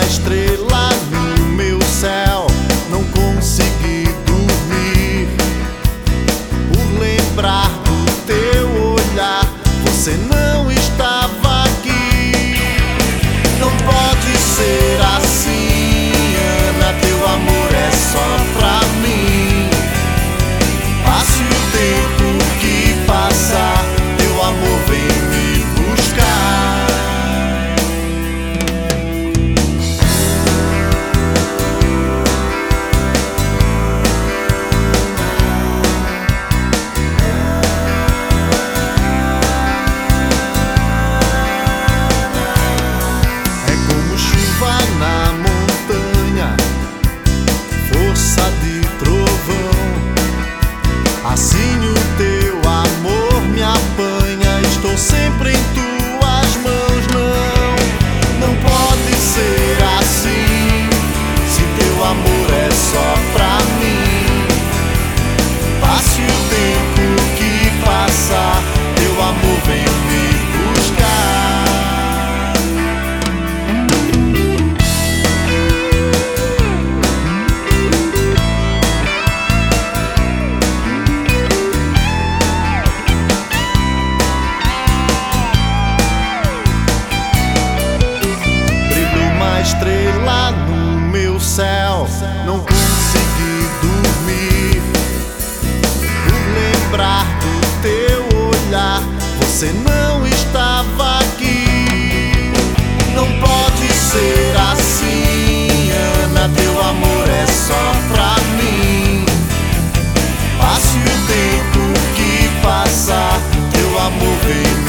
estrela no meu céu, não consegui dormir por lembrar do teu olhar. Você não estava aqui. Não pode ser assim, Ana, teu amor é só pra mim. Passe o tempo que passar, teu amor vem me buscar. É como chuva na montanha, força de trovão. Assim o teu amor me apanha, estou sempre em tuas mãos. Não pode ser assim, se teu amor é só pra mim. Passe o tempo que passar, teu amor vem me buscar. Estrela no meu céu, não consegui dormir por lembrar do teu olhar. Você não estava aqui. Não pode ser assim, Ana, teu amor é só pra mim. Passe o tempo que passar, teu amor vem me